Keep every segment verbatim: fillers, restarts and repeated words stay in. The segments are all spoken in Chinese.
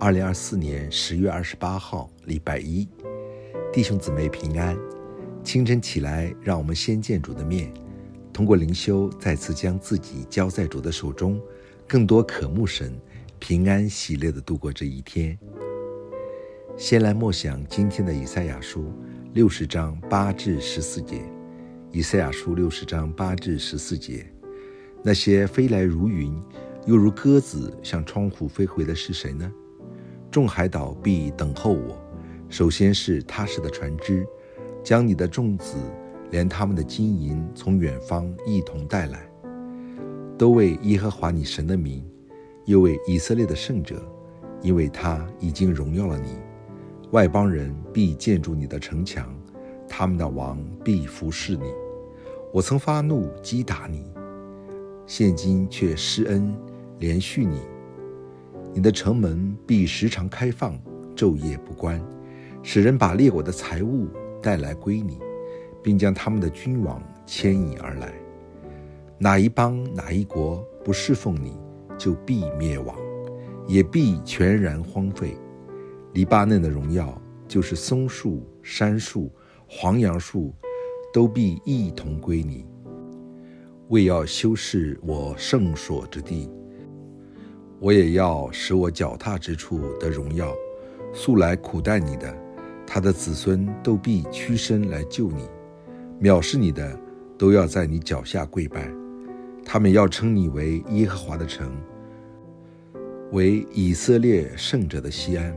二零二四年十月二十八号，礼拜一，弟兄姊妹平安。清晨起来，让我们先见主的面，通过灵修再次将自己交在主的手中，更多渴慕神，平安喜乐地度过这一天。先来默想今天的以赛亚书六十章八至十四节。以赛亚书六十章八至十四节，那些飞来如云，又如鸽子向窗户飞回的是谁呢？众海岛必等候我，首先是踏实的船只，将你的众子连他们的金银从远方一同带来，都为耶和华你神的名，又为以色列的圣者，因为他已经荣耀了你。外邦人必建筑你的城墙，他们的王必服侍你。我曾发怒击打你，现今却施恩连续你。你的城门必时常开放，昼夜不关，使人把列国的财物带来归你，并将他们的君王牵引而来。哪一邦哪一国不侍奉你，就必灭亡，也必全然荒废。黎巴嫩的荣耀，就是松树、杉树、黄杨树，都必一同归你。为要修饰我圣所之地，我也要使我脚踏之处得荣耀。素来苦待你的，他的子孙都必屈身来救你，藐视你的都要在你脚下跪拜。他们要称你为耶和华的城，为以色列圣者的锡安。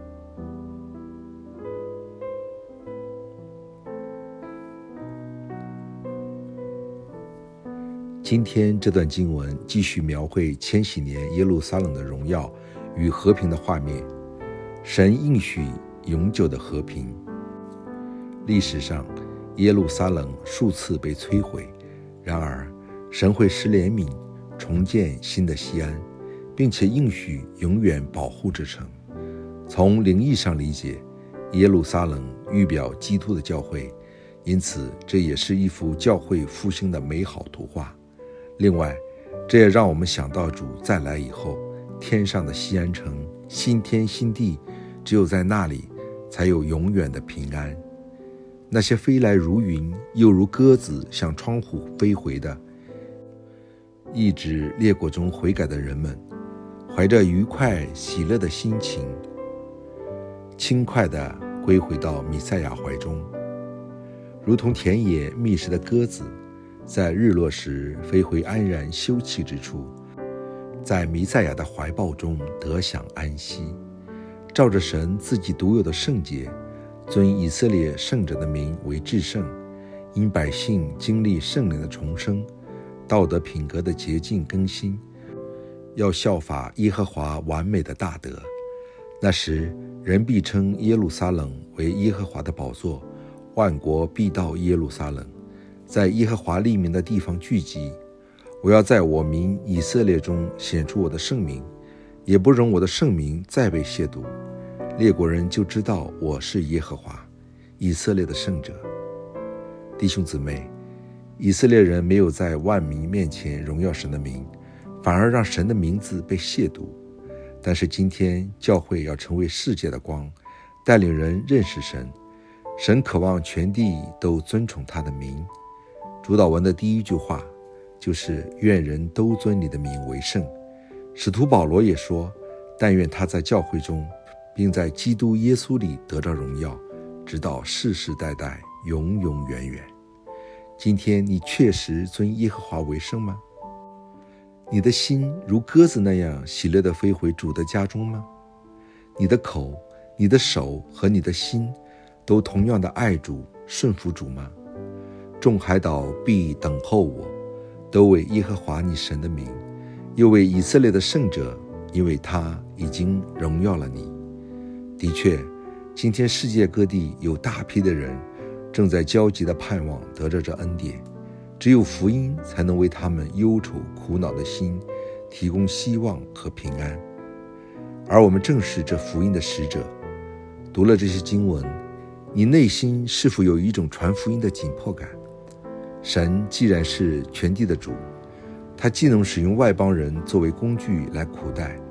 今天这段经文继续描绘千禧年耶路撒冷的荣耀与和平的画面。神应许永久的和平。历史上，耶路撒冷数次被摧毁，然而神会施怜悯，重建新的锡安，并且应许永远保护这城。从灵意上理解，耶路撒冷预表基督的教会，因此这也是一幅教会复兴的美好图画。另外，这也让我们想到主再来以后，天上的锡安城，新天新地，只有在那里才有永远的平安。那些飞来如云，又如鸽子向窗户飞回的，意指列国中悔改的人们，怀着愉快喜乐的心情，轻快地归回到弥赛亚怀中，如同田野觅食的鸽子，在日落时飞回安然休憩之处，在弥赛亚的怀抱中得享安息。照着神自己独有的圣洁，尊以色列圣者的名为至圣，因百姓经历圣灵的重生，道德品格的洁净更新，要效法耶和华完美的大德。那时，人必称耶路撒冷为耶和华的宝座，万国必到耶路撒冷，在耶和华立名的地方聚集。我要在我民以色列中显出我的圣名，也不容我的圣名再被亵渎。列国人就知道我是耶和华，以色列的圣者。弟兄姊妹，以色列人没有在万民面前荣耀神的名，反而让神的名字被亵渎。但是今天教会要成为世界的光，带领人认识神。神渴望全地都尊崇他的名。主祷文的第一句话就是愿人都尊你的名为圣。使徒保罗也说，但愿他在教会中，并在基督耶稣里得着荣耀，直到世世代代永永远远。今天你确实尊耶和华为圣吗？你的心如鸽子那样喜乐地飞回主的家中吗？你的口、你的手和你的心都同样的爱主、顺服主吗？众海岛必等候我，都为耶和华你神的名，又为以色列的圣者，因为他已经荣耀了你。的确，今天世界各地有大批的人正在焦急地盼望得着这恩典，只有福音才能为他们忧愁苦恼的心提供希望和平安。而我们正是这福音的使者。读了这些经文，你内心是否有一种传福音的紧迫感？神既然是全地的主，他既能使用外邦人作为工具来苦待，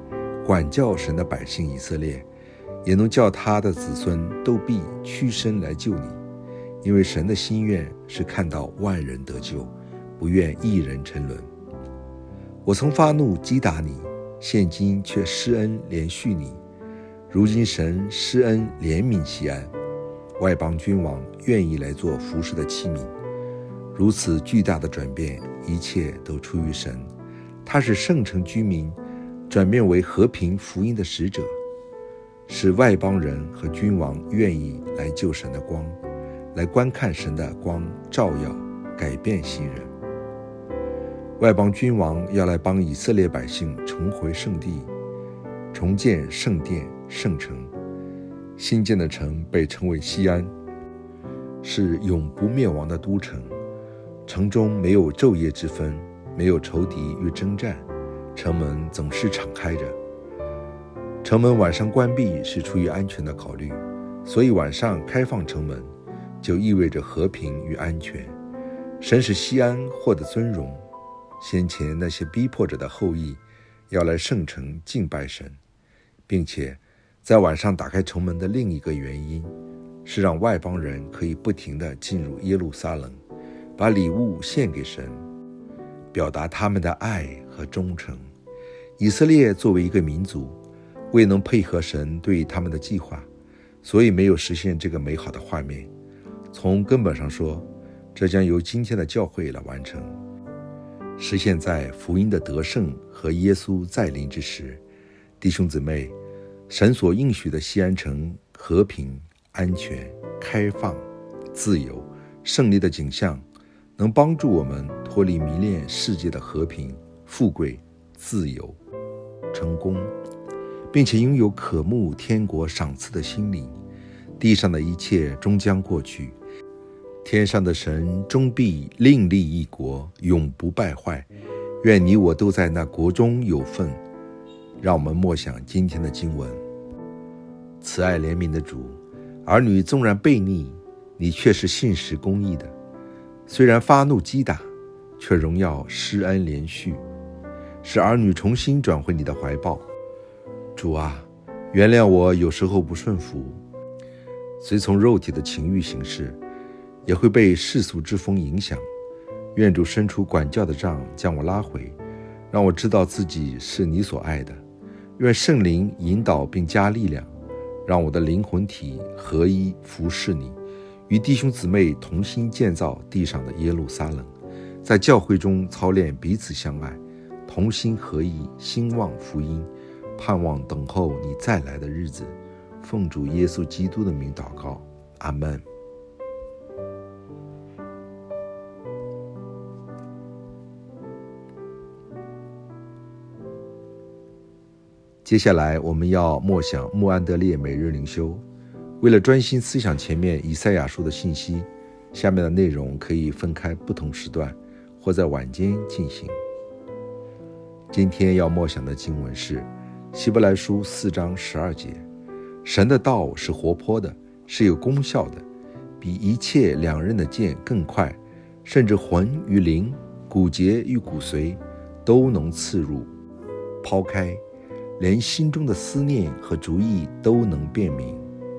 管教神的百姓以色列，也能叫他的子孙都必屈身来救你。因为神的心愿是看到万人得救，不愿一人沉沦。我曾发怒击打你，现今却施恩怜恤你。如今神施恩怜悯西安，外邦君王愿意来做服侍的器皿。如此巨大的转变，一切都出于神。他使圣城居民转变为和平福音的使者，使外邦人和君王愿意来救神的光，来观看神的光照耀，改变新人。外邦君王要来帮以色列百姓重回圣地，重建圣殿圣城。新建的城被称为西安，是永不灭亡的都城。城中没有昼夜之分，没有仇敌与征战，城门总是敞开着。城门晚上关闭是出于安全的考虑，所以晚上开放城门就意味着和平与安全。神使西安获得尊荣，先前那些逼迫者的后裔要来圣城敬拜神，并且在晚上打开城门的另一个原因是让外邦人可以不停地进入耶路撒冷，把礼物献给神，表达他们的爱和忠诚。以色列作为一个民族，未能配合神对他们的计划，所以没有实现这个美好的画面。从根本上说，这将由今天的教会来完成，实现在福音的得胜和耶稣再临之时。弟兄姊妹，神所应许的西安城和平、安全、开放、自由、胜利的景象，能帮助我们脱离迷恋世界的和平、富贵、自由、成功，并且拥有渴慕天国赏赐的心灵。地上的一切终将过去，天上的神终必另立一国，永不败坏。愿你我都在那国中有份。让我们默想今天的经文。慈爱怜悯的主，儿女纵然悖逆，你却是信实公义的。虽然发怒击打，却荣耀施恩连续，使儿女重新转回你的怀抱。主啊，原谅我有时候不顺服，随从肉体的情欲行事，也会被世俗之风影响。愿主伸出管教的杖，将我拉回，让我知道自己是你所爱的。愿圣灵引导并加力量，让我的灵魂体合一服侍你，与弟兄姊妹同心建造地上的耶路撒冷，在教会中操练彼此相爱，同心合一，兴旺福音，盼望等候你再来的日子。奉主耶稣基督的名祷告，阿们。接下来我们要默想穆安德烈每日灵修。为了专心思想前面以赛亚书的信息，下面的内容可以分开不同时段或在晚间进行。今天要默想的经文是希伯来书四章十二节。神的道是活泼的，是有功效的，比一切两刃的剑更快，甚至魂与灵、骨节与骨髓都能刺入抛开，连心中的思念和主意都能辨明。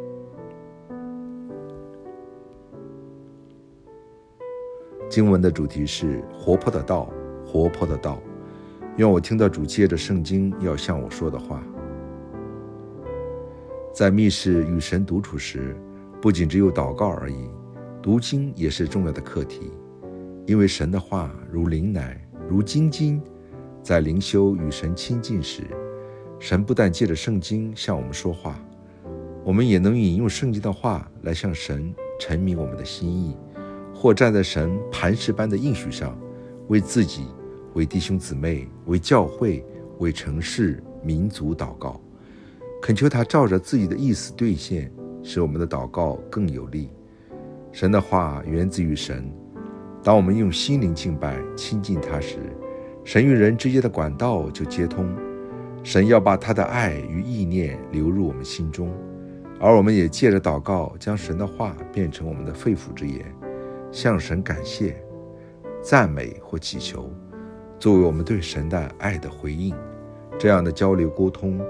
经文的主题是活泼的道，活泼的道。愿我听到主借着圣经要向我说的话。在密室与神独处时，不仅只有祷告而已，读经也是重要的课题。因为神的话如灵奶，如金金，在灵修与神亲近时，神不但借着圣经向我们说话，我们也能引用圣经的话来向神陈明我们的心意，或站在神磐石般的应许上，为自己、为弟兄姊妹、为教会、为城市、民族祷告，恳求他照着自己的意思兑现，使我们的祷告更有力。神的话源自于神，当我们用心灵敬拜亲近他时，神与人之间的管道就接通。神要把他的爱与意念流入我们心中，而我们也借着祷告将神的话变成我们的肺腑之言，向神感谢、赞美或祈求，作为我们对神的爱的回应。这样的交流沟通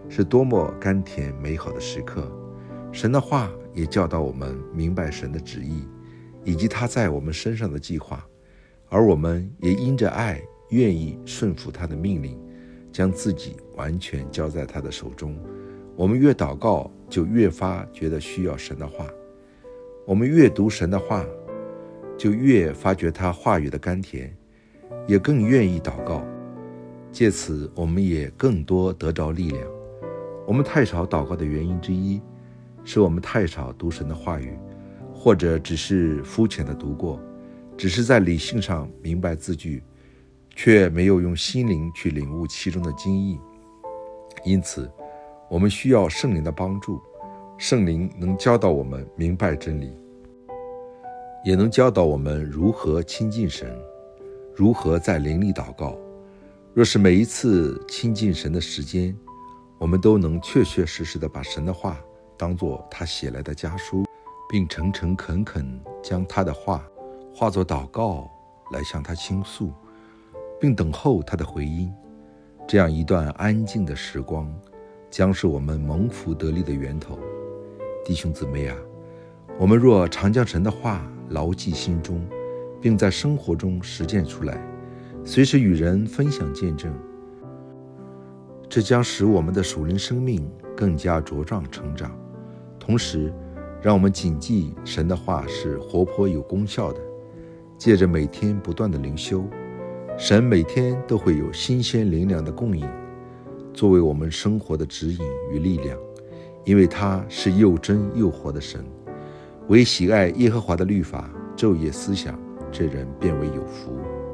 是多么甘甜美好的时刻。神的话也教导我们明白神的旨意，以及他在我们身上的计划，而我们也因着爱愿意顺服他的命令，将自己完全交在他的手中。我们越祷告，就越发觉得需要神的话。我们越读神的话，就越发觉他话语的甘甜，也更愿意祷告。借此，我们也更多得着力量。我们太少祷告的原因之一，是我们太少读神的话语，或者只是肤浅的读过，只是在理性上明白字句，却没有用心灵去领悟其中的精义。因此，我们需要圣灵的帮助，圣灵能教导我们明白真理，也能教导我们如何亲近神，如何在灵里祷告。若是每一次亲近神的时间，我们都能确确实实地把神的话当作他写来的家书，并诚诚恳恳将他的话化作祷告来向他倾诉，并等候他的回音，这样一段安静的时光将是我们蒙福得力的源头。弟兄姊妹啊，我们若常将神的话牢记心中，并在生活中实践出来，随时与人分享见证，这将使我们的属灵生命更加茁壮成长。同时，让我们谨记神的话是活泼有功效的。借着每天不断的灵修，神每天都会有新鲜灵粮的供应，作为我们生活的指引与力量。因为他是又真又活的神，唯喜爱耶和华的律法，昼夜思想，这人便为有福。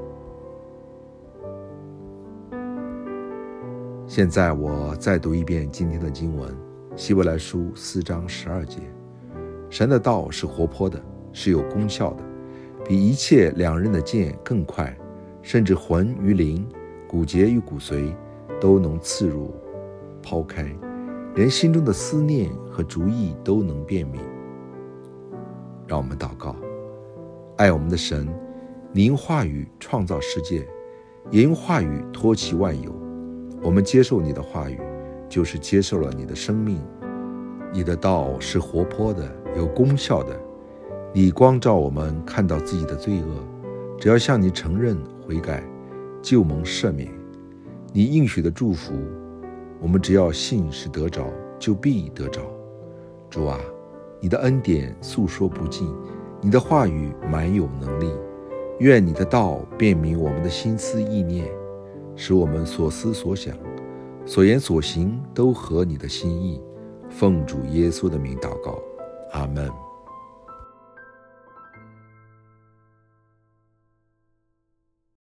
现在我再读一遍今天的经文，希伯来书四章十二节。神的道是活泼的，是有功效的，比一切两刃的剑更快，甚至魂与灵、骨节与骨髓都能刺入抛开，连心中的思念和主意都能辨明。让我们祷告。爱我们的神，你因话语创造世界，也因话语托起万有。我们接受你的话语，就是接受了你的生命。你的道是活泼的，有功效的。你光照我们看到自己的罪恶，只要向你承认悔改，就蒙赦免。你应许的祝福，我们只要信是得着，就必得着。主啊，你的恩典诉说不尽，你的话语满有能力。愿你的道辨明我们的心思意念，使我们所思所想、所言所行都合你的心意。奉主耶稣的名祷告，阿们。